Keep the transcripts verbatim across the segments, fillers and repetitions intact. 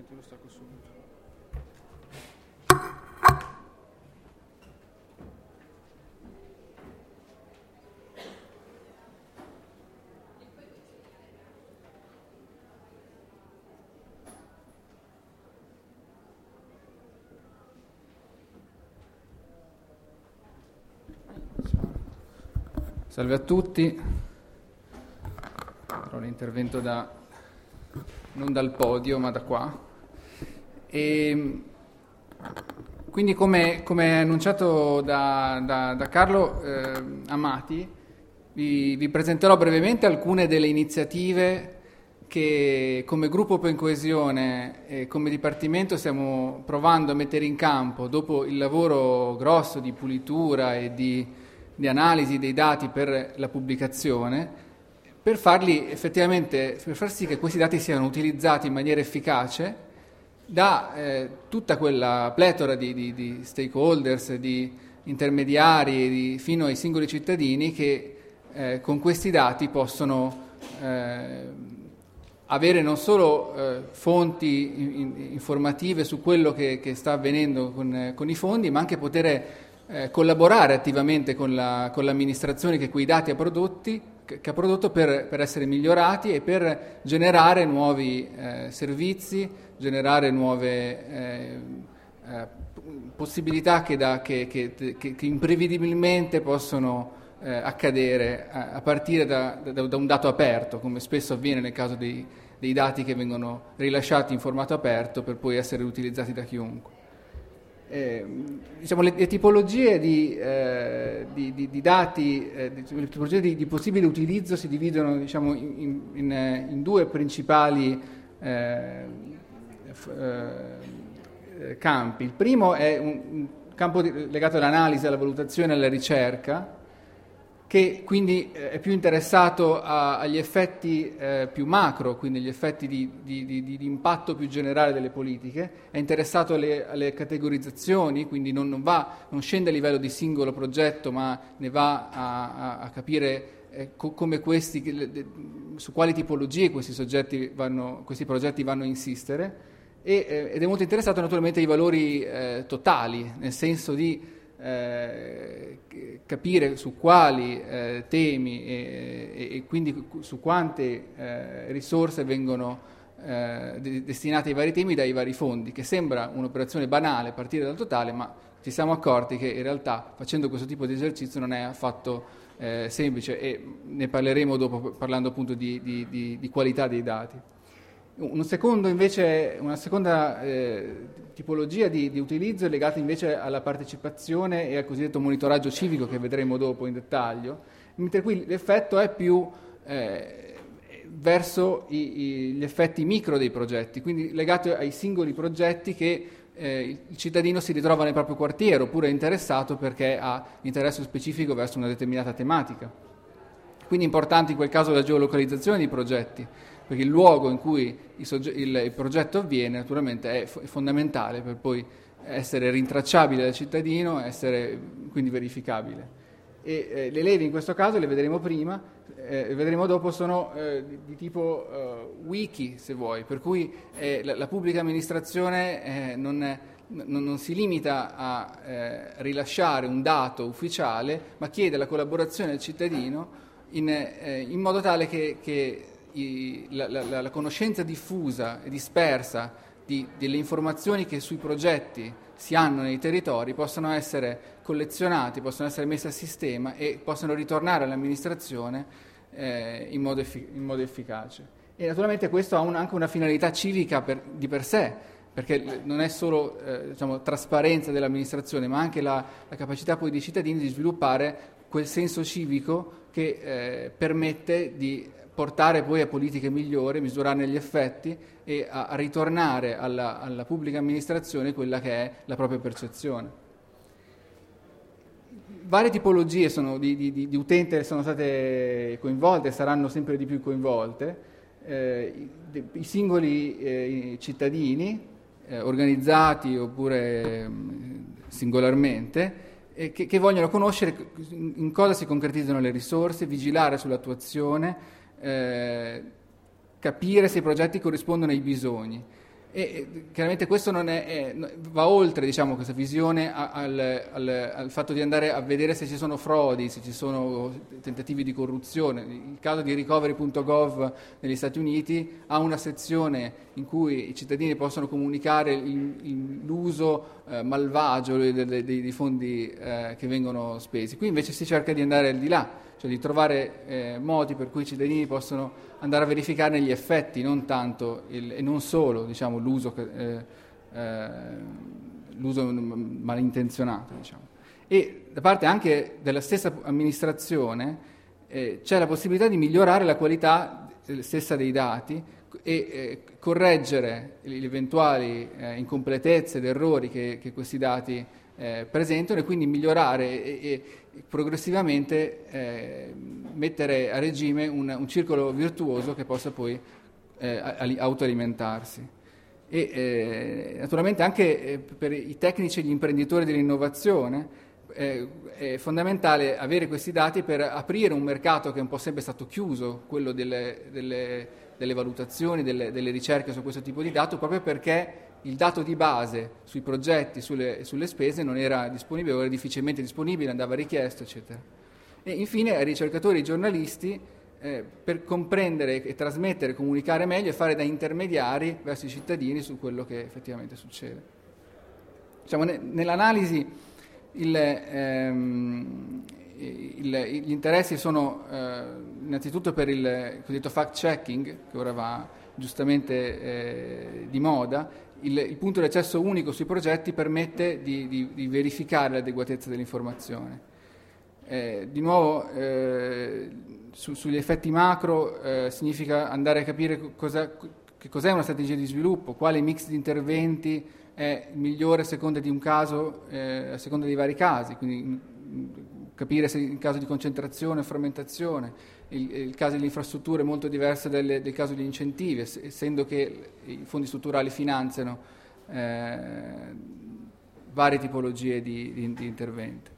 Te lo stacco subito. Salve a tutti, farò l'intervento da, non dal podio ma da qua. E quindi come, come annunciato da, da, da Carlo eh, Amati, vi, vi presenterò brevemente alcune delle iniziative che come gruppo Open Coesione e come Dipartimento stiamo provando a mettere in campo dopo il lavoro grosso di pulitura e di di analisi dei dati per la pubblicazione, per farli effettivamente, per far sì che questi dati siano utilizzati in maniera efficace da eh, tutta quella pletora di, di, di stakeholders, di intermediari, di, fino ai singoli cittadini che eh, con questi dati possono eh, avere non solo eh, fonti in, in, informative su quello che, che sta avvenendo con, eh, con i fondi, ma anche poter Eh, collaborare attivamente con, la, con l'amministrazione che quei dati ha, prodotti, che, che ha prodotto per, per essere migliorati e per generare nuovi eh, servizi, generare nuove eh, eh, possibilità che, da, che, che, che, che imprevedibilmente possono eh, accadere a, a partire da, da, da un dato aperto, come spesso avviene nel caso dei, dei dati che vengono rilasciati in formato aperto per poi essere utilizzati da chiunque. Eh, diciamo, le, le tipologie di, eh, di, di, di dati, eh, di, le tipologie di, di possibile utilizzo si dividono, diciamo, in, in, in due principali eh, f, eh, campi. Il primo è un, un campo di, legato all'analisi, alla valutazione e alla ricerca, che quindi eh, è più interessato a, agli effetti eh, più macro, quindi gli effetti di, di, di, di impatto più generale delle politiche, è interessato alle, alle categorizzazioni, quindi non, non, va, non scende a livello di singolo progetto, ma ne va a, a, a capire eh, co- come questi, le, su quali tipologie questi, soggetti vanno, questi progetti vanno a insistere, e, eh, ed è molto interessato naturalmente ai valori eh, totali, nel senso di Eh, capire su quali eh, temi e, e, e quindi su quante eh, risorse vengono eh, de- destinate ai vari temi dai vari fondi, che sembra un'operazione banale partire dal totale, ma ci siamo accorti che in realtà facendo questo tipo di esercizio non è affatto eh, semplice, e ne parleremo dopo parlando appunto di, di, di, di qualità dei dati. Un secondo invece, una seconda eh, tipologia di, di utilizzo è legata invece alla partecipazione e al cosiddetto monitoraggio civico, che vedremo dopo in dettaglio, mentre qui l'effetto è più eh, verso i, i, gli effetti micro dei progetti, quindi legato ai singoli progetti che eh, il cittadino si ritrova nel proprio quartiere oppure è interessato perché ha interesse specifico verso una determinata tematica. Quindi è importante in quel caso la geolocalizzazione dei progetti, perché il luogo in cui il, sogge- il, il progetto avviene naturalmente è, f- è fondamentale per poi essere rintracciabile dal cittadino, essere quindi verificabile. E eh, le leve in questo caso, le vedremo prima, eh, vedremo dopo, sono eh, di, di tipo uh, wiki, se vuoi, per cui eh, la, la pubblica amministrazione eh, non, è, non, non si limita a eh, rilasciare un dato ufficiale, ma chiede la collaborazione del cittadino in, eh, in modo tale che, che i, la, la, la conoscenza diffusa e dispersa di, delle informazioni che sui progetti si hanno nei territori possano essere collezionati, possono essere messi a sistema e possano ritornare all'amministrazione eh, in, modo effi- in modo efficace. E naturalmente questo ha un, anche una finalità civica per, di per sé, perché non è solo eh, diciamo, trasparenza dell'amministrazione, ma anche la, la capacità poi dei cittadini di sviluppare quel senso civico che eh, permette di portare poi a politiche migliori, misurarne gli effetti e a, a ritornare alla, alla pubblica amministrazione quella che è la propria percezione. Varie tipologie sono di, di, di utenti sono state coinvolte, saranno sempre di più coinvolte, eh, i, i singoli eh, cittadini eh, organizzati oppure mh, singolarmente, eh, che, che vogliono conoscere in cosa si concretizzano le risorse, vigilare sull'attuazione, Eh, capire se i progetti corrispondono ai bisogni. E, e chiaramente questo non è, è, va oltre, diciamo, questa visione a, al, al, al fatto di andare a vedere se ci sono frodi, se ci sono tentativi di corruzione. Il caso di recovery punto gov negli Stati Uniti ha una sezione in cui i cittadini possono comunicare il, il, l'uso eh, malvagio dei, dei, dei fondi eh, che vengono spesi. Qui invece si cerca di andare al di là, cioè di trovare eh, modi per cui i cittadini possono andare a verificare gli effetti, non tanto il, e non solo, diciamo, l'uso, eh, eh, l'uso malintenzionato, diciamo. E da parte anche della stessa amministrazione eh, c'è la possibilità di migliorare la qualità stessa dei dati e eh, correggere le eventuali eh, incompletezze ed errori che, che questi dati eh, presentano, e quindi migliorare e, e progressivamente eh, mettere a regime un, un circolo virtuoso che possa poi eh, autoalimentarsi. E eh, naturalmente anche eh, per i tecnici e gli imprenditori dell'innovazione eh, è fondamentale avere questi dati per aprire un mercato che è un po' sempre stato chiuso, quello delle, delle, delle valutazioni, delle, delle ricerche su questo tipo di dato, proprio perché il dato di base sui progetti, sulle, sulle spese non era disponibile, o era difficilmente disponibile, andava richiesto, eccetera. E infine ai ricercatori e ai giornalisti eh, per comprendere e trasmettere, comunicare meglio e fare da intermediari verso i cittadini su quello che effettivamente succede. Diciamo, ne, nell'analisi il, ehm, il, gli interessi sono eh, innanzitutto per il cosiddetto fact-checking, che ora va giustamente eh, di moda. Il, il punto di accesso unico sui progetti permette di, di, di verificare l'adeguatezza dell'informazione. Eh, di nuovo, eh, su, sugli effetti macro eh, significa andare a capire cosa, che cos'è una strategia di sviluppo, quale mix di interventi è il migliore a seconda di un caso, eh, a seconda dei vari casi, quindi mh, capire se in caso di concentrazione o frammentazione il, il caso delle infrastrutture è molto diverso del, del caso degli incentivi, essendo che i fondi strutturali finanziano eh, varie tipologie di, di, di interventi.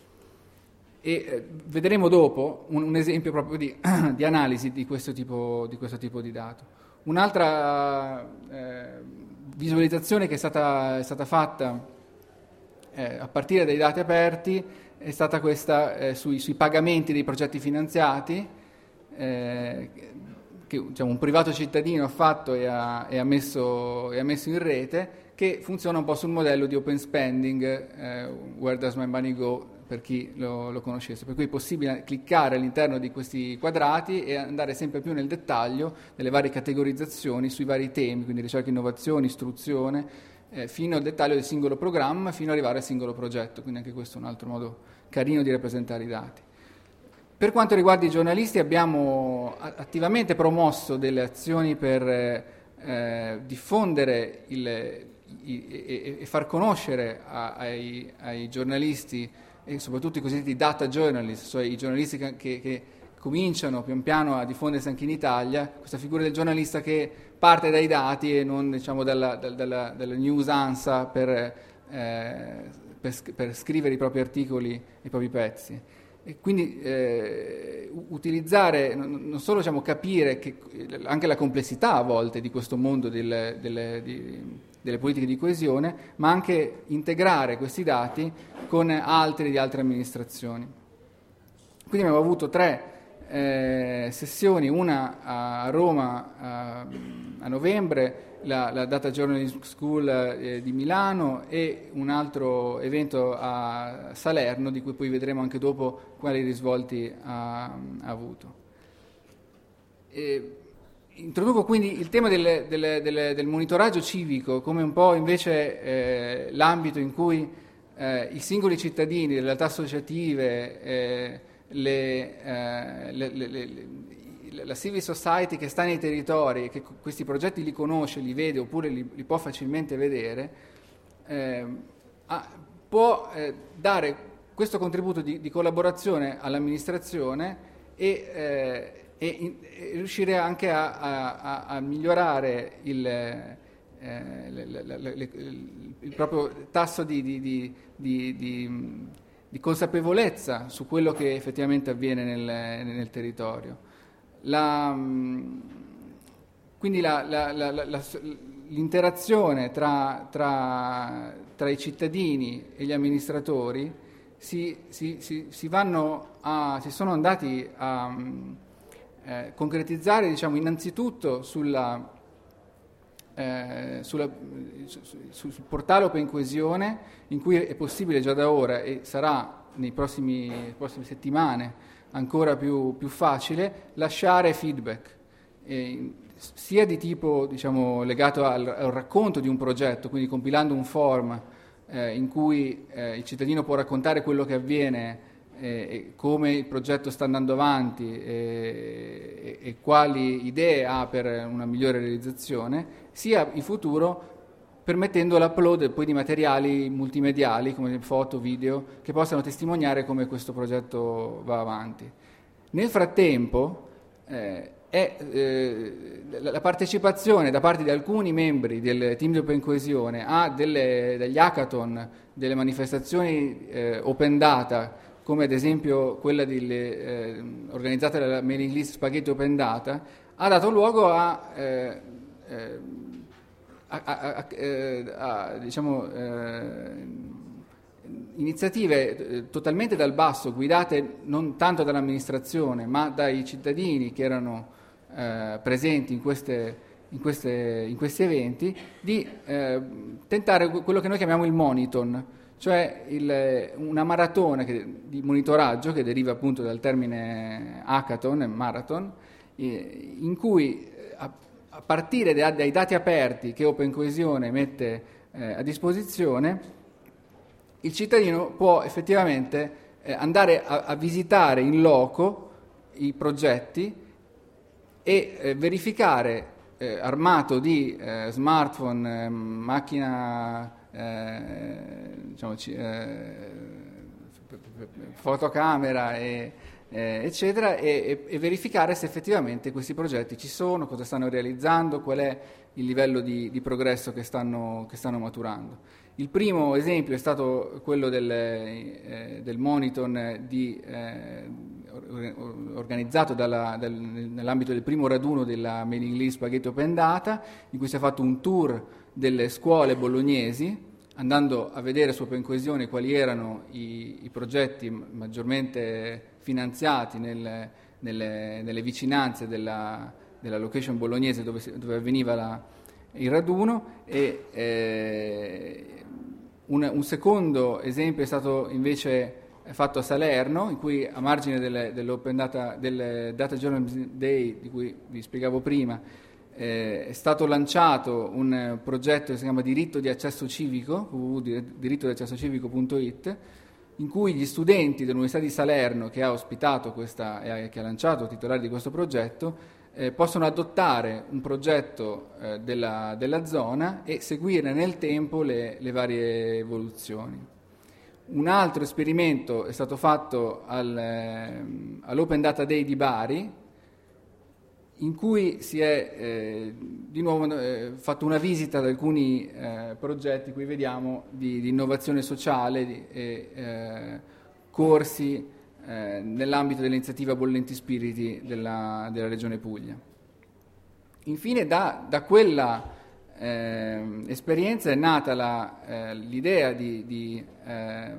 E eh, vedremo dopo un, un esempio proprio di, di analisi di questo tipo di, questo tipo di dato. Un'altra eh, visualizzazione che è stata, è stata fatta eh, a partire dai dati aperti è stata questa eh, sui, sui pagamenti dei progetti finanziati, eh, che diciamo, un privato cittadino ha fatto e ha, e ha, messo, e ha messo in rete, che funziona un po' sul modello di open spending, eh, Where Does My Money Go, per chi lo, lo conoscesse, per cui è possibile cliccare all'interno di questi quadrati e andare sempre più nel dettaglio delle varie categorizzazioni sui vari temi, quindi ricerca, innovazione, istruzione, eh, fino al dettaglio del singolo programma, fino ad arrivare al singolo progetto, quindi anche questo è un altro modo carino di rappresentare i dati. Per quanto riguarda i giornalisti, abbiamo attivamente promosso delle azioni per eh, diffondere il, i, e, e far conoscere a, ai, ai giornalisti e soprattutto i cosiddetti data journalist, cioè i giornalisti che, che, che cominciano pian piano a diffondersi anche in Italia, questa figura del giornalista che parte dai dati e non, diciamo, dalla, dalla, dalla news ansa per, eh, per, per scrivere i propri articoli e i propri pezzi. E quindi eh, utilizzare, non, non solo diciamo, capire che, anche la complessità a volte di questo mondo del, delle, di, delle politiche di coesione, ma anche integrare questi dati con altri di altre amministrazioni. Quindi abbiamo avuto tre eh, sessioni, una a Roma a, a novembre, la, la Data Journalism School eh, di Milano e un altro evento a Salerno, di cui poi vedremo anche dopo quali risvolti ha, ha avuto. E, introduco quindi il tema del, del, del, del monitoraggio civico come un po' invece eh, l'ambito in cui eh, i singoli cittadini, le realtà associative, eh, le, eh, le, le, le, la civil society che sta nei territori e che questi progetti li conosce, li vede oppure li, li può facilmente vedere, eh, ha, può eh, dare questo contributo di, di collaborazione all'amministrazione e, eh, e, in, e riuscire anche a, a, a migliorare il, eh, le, le, le, le, il proprio tasso di, di, di, di, di, di consapevolezza su quello che effettivamente avviene nel, nel territorio. La, quindi la, la, la, la, l'interazione tra, tra, tra i cittadini e gli amministratori si, si, si, si, vanno a, si sono andati a eh, concretizzare, diciamo, innanzitutto sulla, eh, sulla, su, su, sul portale Open Coesione, in cui è possibile già da ora e sarà nei prossimi, prossime settimane ancora più, più facile lasciare feedback, eh, sia di tipo, diciamo, legato al, al racconto di un progetto, quindi compilando un form eh, in cui eh, il cittadino può raccontare quello che avviene, eh, e come il progetto sta andando avanti e, e, e quali idee ha per una migliore realizzazione, sia in futuro permettendo l'upload poi di materiali multimediali come foto, video, che possano testimoniare come questo progetto va avanti. Nel frattempo eh, è, eh, la partecipazione da parte di alcuni membri del team di Open Coesione a delle, degli hackathon, delle manifestazioni eh, open data, come ad esempio quella di, eh, organizzata dalla mailing list Spaghetti Open Data, ha dato luogo a eh, eh, A, a, a, a, diciamo, eh, iniziative eh, totalmente dal basso, guidate non tanto dall'amministrazione ma dai cittadini che erano eh, presenti in, queste, in, queste, in questi eventi, di eh, tentare quello che noi chiamiamo il moniton, cioè il, una maratona che, di monitoraggio che deriva appunto dal termine hackathon e marathon, eh, in cui a partire dai dati aperti che Open Coesione mette eh, a disposizione, il cittadino può effettivamente eh, andare a, a visitare in loco i progetti e eh, verificare, eh, armato di eh, smartphone, eh, macchina, eh, diciamo, eh, fotocamera e Eh, eccetera, e, e verificare se effettivamente questi progetti ci sono, cosa stanno realizzando, qual è il livello di, di progresso che stanno, che stanno maturando. Il primo esempio è stato quello del, eh, del moniton di, eh, organizzato dalla, dal, nell'ambito del primo raduno della mailing list Spaghetti Open Data, in cui si è fatto un tour delle scuole bolognesi, andando a vedere su Open Coesione quali erano i, i progetti maggiormente finanziati nel, nelle, nelle vicinanze della, della location bolognese dove, dove avveniva la, il raduno, e eh, un, un secondo esempio è stato invece fatto a Salerno, in cui a margine delle, dell'Open Data, del Data Journalism Day di cui vi spiegavo prima, Eh, è stato lanciato un progetto che si chiama Diritto di Accesso Civico, w w w punto diritto di accesso civico punto i t, in cui gli studenti dell'Università di Salerno, che ha ospitato questa e che ha lanciato, titolare di questo progetto, eh, possono adottare un progetto eh, della, della zona e seguire nel tempo le, le varie evoluzioni. Un altro esperimento è stato fatto al, eh, all'Open Data Day di Bari, in cui si è eh, di nuovo eh, fatto una visita ad alcuni eh, progetti, qui vediamo, di, di innovazione sociale di, e eh, corsi eh, nell'ambito dell'iniziativa Bollenti Spiriti della, della Regione Puglia. Infine da, da quella eh, esperienza è nata la, eh, l'idea di, di, eh,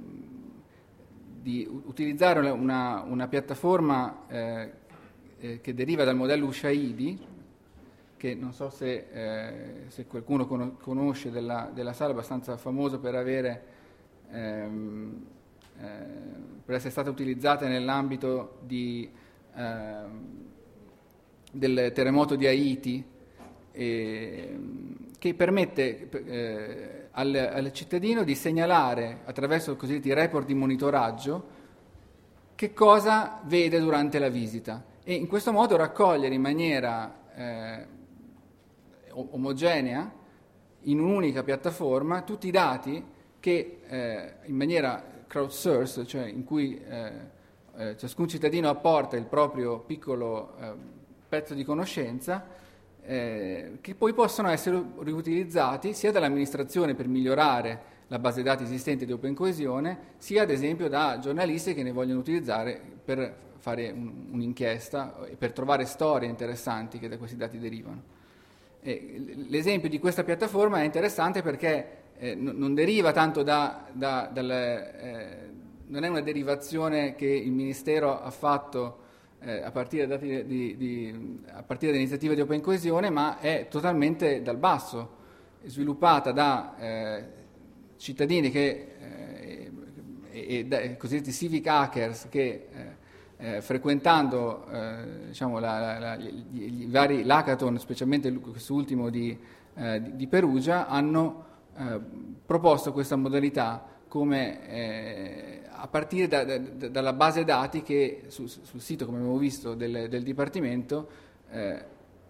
di utilizzare una, una piattaforma eh, che deriva dal modello Ushaidi, che non so se, eh, se qualcuno conosce della, della sala, è abbastanza famoso per, avere, ehm, eh, per essere stata utilizzata nell'ambito di, ehm, del terremoto di Haiti, eh, che permette eh, al, al cittadino di segnalare attraverso i cosiddetti report di monitoraggio che cosa vede durante la visita, e in questo modo raccogliere in maniera eh, omogenea, in un'unica piattaforma, tutti i dati che eh, in maniera crowdsourced, cioè in cui eh, eh, ciascun cittadino apporta il proprio piccolo eh, pezzo di conoscenza, eh, che poi possono essere riutilizzati sia dall'amministrazione per migliorare la base dati esistente di Open Coesione, sia ad esempio da giornalisti che ne vogliono utilizzare per fare un, un'inchiesta e per trovare storie interessanti che da questi dati derivano. E l'esempio di questa piattaforma è interessante perché eh, n- non deriva tanto da, da, dal, eh, non è una derivazione che il Ministero ha fatto eh, a partire da dati di, di, a partire da iniziative di Open Coesione, ma è totalmente dal basso, sviluppata da eh, cittadini che, eh, e, e da cosiddetti civic hackers che eh, eh, frequentando eh, diciamo, la, la, la, gli, gli vari l'hackathon, specialmente quest'ultimo di, eh, di, di Perugia, hanno eh, proposto questa modalità come eh, a partire da, da, dalla base dati che su, sul sito, come abbiamo visto, del, del Dipartimento eh,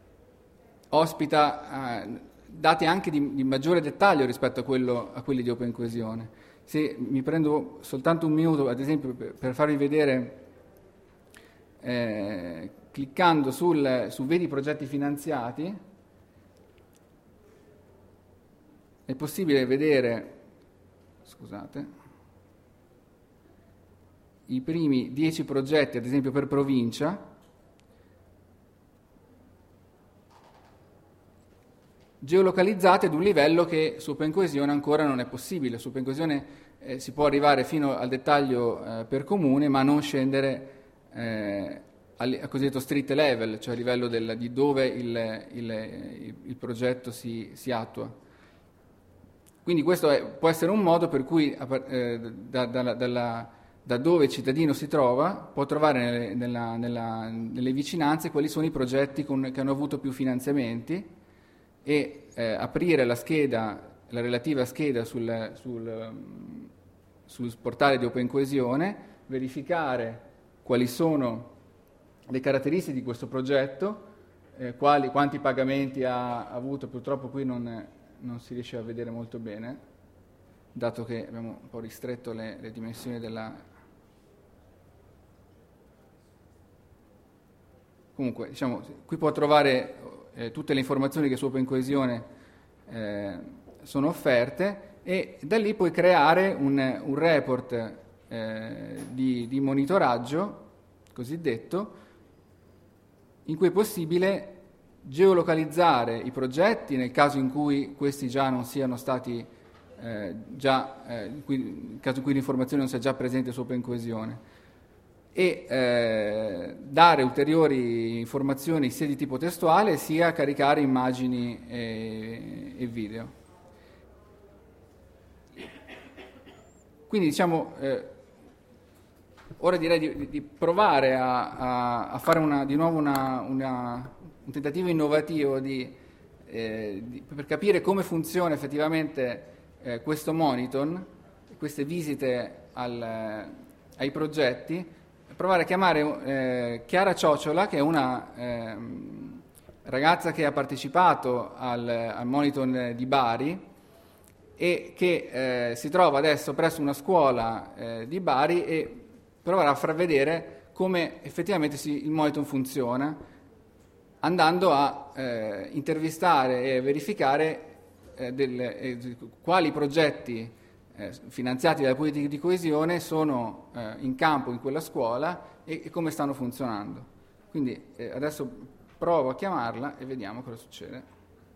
ospita eh, dati anche di, di maggiore dettaglio rispetto a, quello, a quelli di Open Coesione. Se mi prendo soltanto un minuto, ad esempio, per, per farvi vedere, eh, cliccando sul, su Vedi progetti finanziati, è possibile vedere, scusate, i primi dieci progetti, ad esempio per provincia, geolocalizzati ad un livello che su Open Coesione ancora non è possibile. Su Open Coesione eh, si può arrivare fino al dettaglio eh, per comune, ma non scendere eh, al, al cosiddetto street level, cioè a livello del, di dove il, il, il progetto si, si attua. Quindi questo è, può essere un modo per cui eh, da, da, dalla, da dove il cittadino si trova può trovare nelle, nella, nella, nelle vicinanze quali sono i progetti con, che hanno avuto più finanziamenti, e eh, aprire la scheda, la relativa scheda sul, sul, sul portale di Open Coesione, verificare quali sono le caratteristiche di questo progetto, eh, quali, quanti pagamenti ha avuto. Purtroppo qui non, non si riesce a vedere molto bene, dato che abbiamo un po' ristretto le, le dimensioni della... Comunque, diciamo, qui può trovare eh, tutte le informazioni che su Open Coesione eh, sono offerte, e da lì puoi creare un, un report eh, di, di monitoraggio cosiddetto, in cui è possibile geolocalizzare i progetti nel caso in cui questi già non siano stati eh, già eh, in cui, nel caso in cui l'informazione non sia già presente su Open Coesione, e eh, dare ulteriori informazioni sia di tipo testuale sia caricare immagini e, e video. Quindi diciamo, eh, ora direi di, di provare a, a, a fare una, di nuovo una, una, un tentativo innovativo di, eh, di, per capire come funziona effettivamente eh, questo monitor, queste visite al, ai progetti. Provare a chiamare eh, Chiara Ciocciola, che è una eh, ragazza che ha partecipato al, al monitor di Bari e che eh, si trova adesso presso una scuola eh, di Bari, e provare a far vedere come effettivamente si, il monitor funziona, andando a eh, intervistare e verificare eh, del, eh, quali progetti Eh, finanziati dalle politiche di coesione sono eh, in campo in quella scuola e, e come stanno funzionando. Quindi eh, adesso provo a chiamarla e vediamo cosa succede.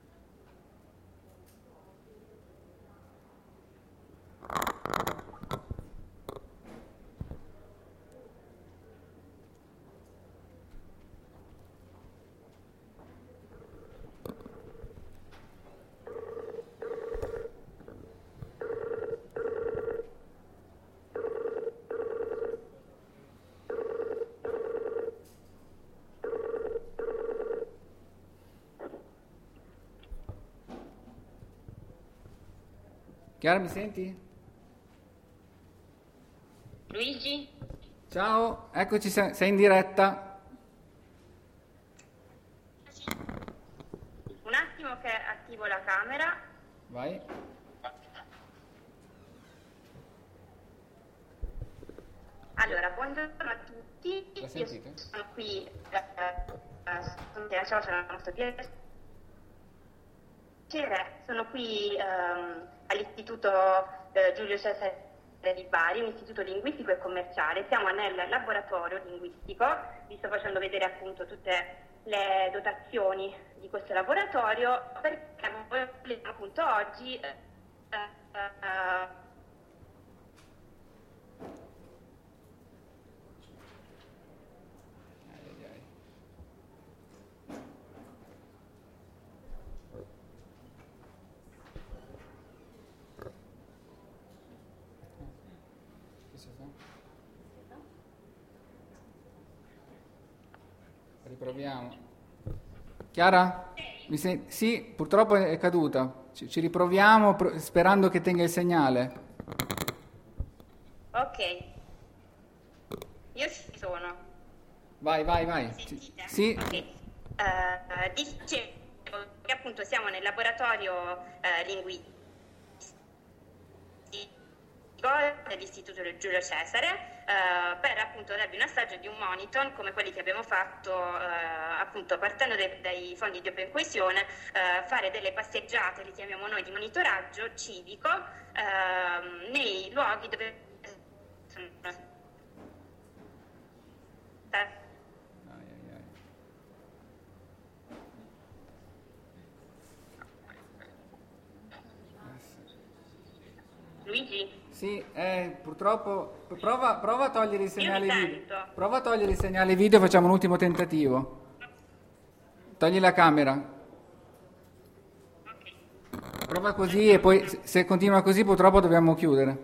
Chiara, mi senti? Luigi? Ciao, eccoci, sei sei in diretta. Un attimo che attivo la camera. Vai. Allora, buongiorno a tutti. La Io sentite? sono qui, eh, eh, sono Chiara Ciocciola, molto piacere. Sono qui ehm, all'Istituto eh, Giulio Cesare di Bari, un istituto linguistico e commerciale. Siamo nel laboratorio linguistico, vi sto facendo vedere appunto tutte le dotazioni di questo laboratorio, perché vogliamo appunto oggi eh, eh, Riproviamo. Chiara? Mi sen- sì, purtroppo è caduta. Ci, ci riproviamo pro- sperando che tenga il segnale. Ok, io ci sono. Vai, vai, vai. Mi sentite? Sì. Ok. Eh, dicevo che appunto siamo nel laboratorio eh, linguistico dell'Istituto Giulio Cesare eh, per appunto darvi un assaggio di un monitor come quelli che abbiamo fatto eh, appunto partendo dai, dai fondi di Open Coesione, eh, fare delle passeggiate, li chiamiamo noi, di monitoraggio civico eh, nei luoghi dove sono Luigi? Sì, eh, purtroppo prova, prova a togliere il segnale Io mi video. sento. Prova a togliere il segnale video, facciamo un ultimo tentativo. Togli la camera. Prova così e poi se- se continua così purtroppo dobbiamo chiudere.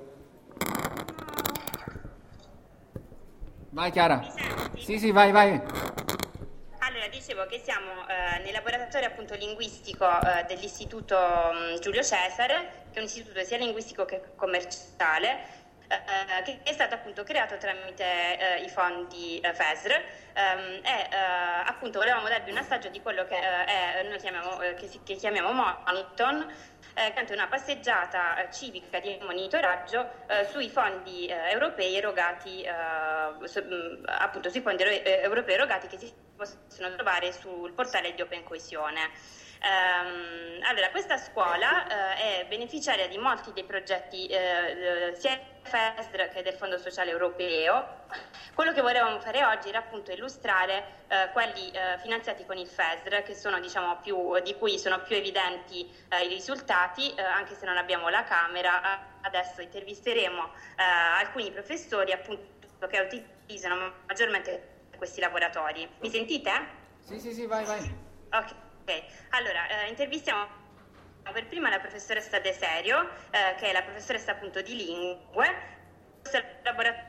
Vai Chiara. Mi senti? Sì, sì, vai, vai. Allora, dicevo che siamo eh, nel laboratorio appunto linguistico eh, dell'Istituto mh, Giulio Cesare, che è un istituto sia linguistico che commerciale, eh, che è stato appunto creato tramite eh, i fondi eh, FESR ehm, e eh, appunto volevamo darvi un assaggio di quello che eh, è, noi chiamiamo, eh, che, si, che chiamiamo Moniton, eh, che è una passeggiata eh, civica di monitoraggio eh, sui fondi eh, europei erogati, eh, su, mh, appunto sui fondi ero- eh, europei erogati che si possono trovare sul portale di Open Coesione. Ehm, allora, questa scuola eh, è beneficiaria di molti dei progetti eh, eh, sia FESR che del Fondo Sociale Europeo. Quello che volevamo fare oggi era appunto illustrare eh, quelli eh, finanziati con il FESR, che sono diciamo più, di cui sono più evidenti eh, i risultati, eh, anche se non abbiamo la camera. Adesso intervisteremo eh, alcuni professori appunto che utilizzano maggiormente questi laboratori. Mi sentite? Sì, sì, sì, vai, vai. Ok. Ok, allora eh, intervistiamo per prima la professoressa De Serio, eh, che è la professoressa appunto di lingue, questo laboratorio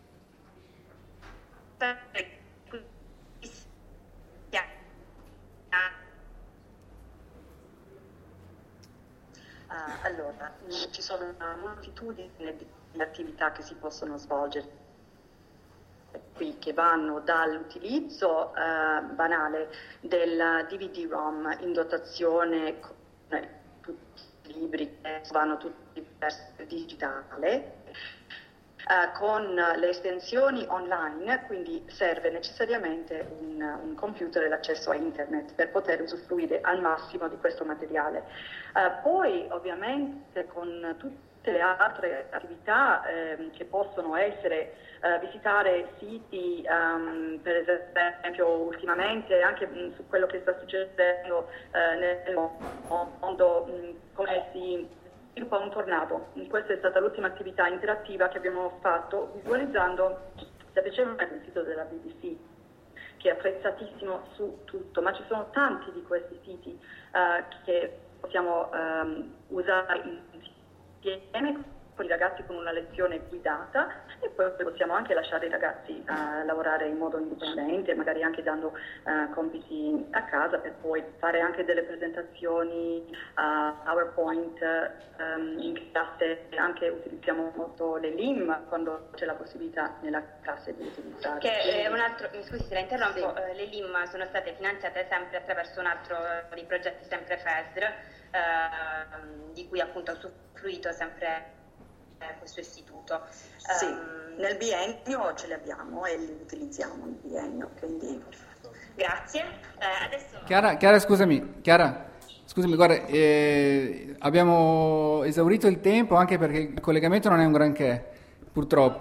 Uh, allora, ci sono una moltitudine di attività che si possono svolgere qui, che vanno dall'utilizzo uh, banale del D V D ROM in dotazione con eh, tutti i libri che vanno tutti per digitale, Uh, con le estensioni online, quindi serve necessariamente un, un computer e l'accesso a internet per poter usufruire al massimo di questo materiale. Uh, poi ovviamente con tutte le altre attività eh, che possono essere uh, visitare siti, um, per esempio ultimamente anche mh, su quello che sta succedendo uh, nel mondo, mh, come si sviluppa un tornado. Questa è stata l'ultima attività interattiva che abbiamo fatto visualizzando semplicemente il sito della B B C, che è apprezzatissimo su tutto, ma ci sono tanti di questi siti uh, che possiamo um, usare insieme con i ragazzi con una lezione guidata, e poi possiamo anche lasciare i ragazzi uh, lavorare in modo indipendente, magari anche dando uh, compiti a casa, per poi fare anche delle presentazioni uh, PowerPoint um, in classe. Anche utilizziamo molto le L I M quando c'è la possibilità nella classe di utilizzarle. Che è un altro, mi scusi se la interrompo, Sì. eh, le L I M sono state finanziate sempre attraverso un altro dei progetti sempre FESR, eh, di cui appunto ha usufruito sempre questo istituto. Sì, Um, nel biennio ce li abbiamo e li utilizziamo nel biennio, quindi... Grazie. Eh, adesso... Chiara, Chiara, scusami, Chiara, scusami, guarda, eh, abbiamo esaurito il tempo anche perché il collegamento non è un granché, purtroppo.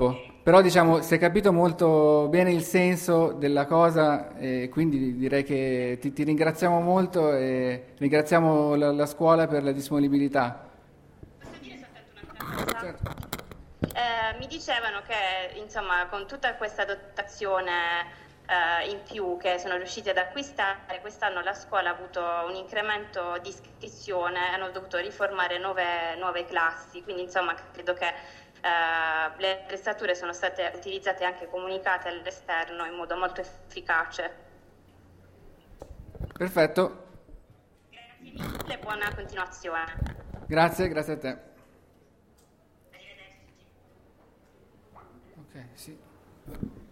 Però diciamo, si è capito molto bene il senso della cosa e quindi direi che ti, ti ringraziamo molto e ringraziamo la, la scuola per la disponibilità. Posso dire soltanto un'altra cosa? Certo. Eh, mi dicevano che insomma con tutta questa dotazione eh, in più che sono riusciti ad acquistare, quest'anno la scuola ha avuto un incremento di iscrizione, hanno dovuto riformare nuove, nuove classi, quindi insomma credo che Uh, le attrezzature sono state utilizzate e anche comunicate all'esterno in modo molto efficace. Perfetto. Grazie mille e buona continuazione. Grazie, grazie a te. Arrivederci. Ok, sì.